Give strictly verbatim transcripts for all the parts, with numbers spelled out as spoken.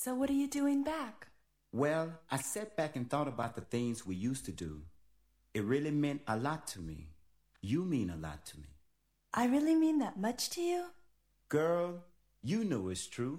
So what are you doing back? Well, I sat back and thought about the things we used to do. It really meant a lot to me. You mean a lot to me. I really mean that much to you? Girl, you know it's true.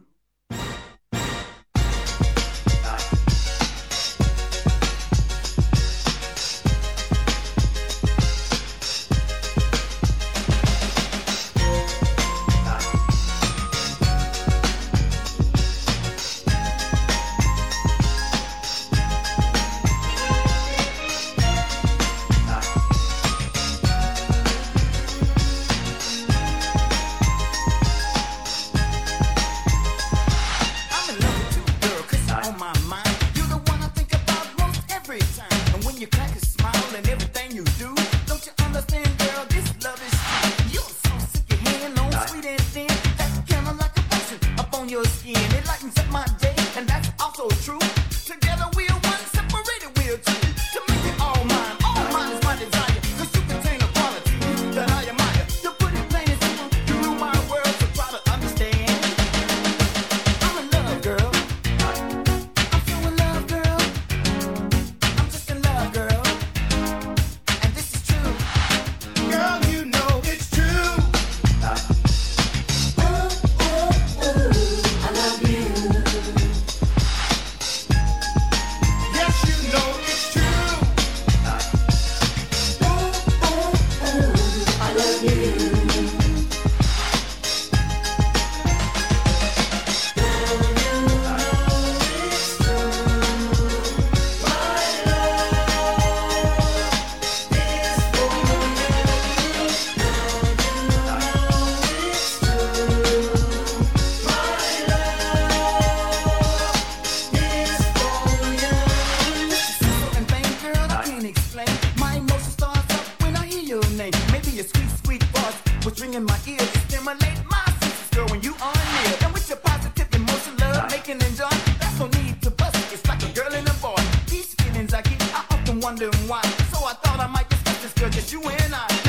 Wondering why, so I thought I might discuss this girl, just you and I.